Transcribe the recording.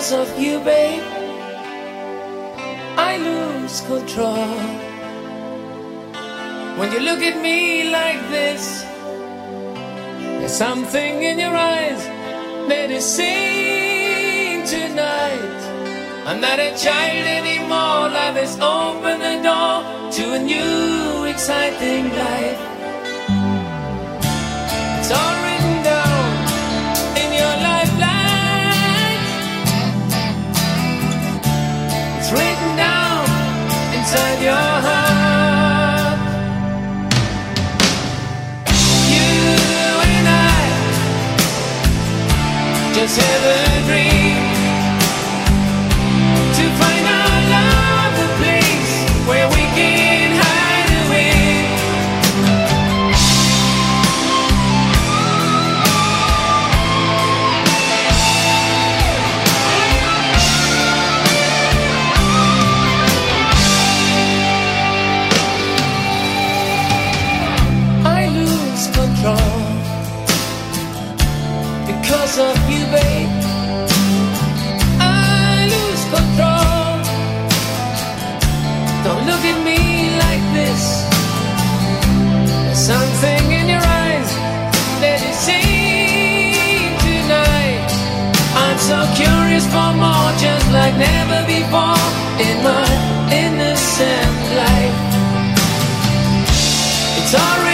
Because of you, babe, I lose control. When you look at me like this, there's something in your eyes that is saying tonight, I'm not a child anymore. Life has opened the door to a new exciting life. It's all written down in your lifeline. It's written down inside your heart. You and I just have a dream to find our love a place where we can hide away. I lose control because of you, babe. Control. Don't look at me like this. There's something in your eyes that is saying tonight, I'm so curious for more, just like never before in my innocent life. It's alright.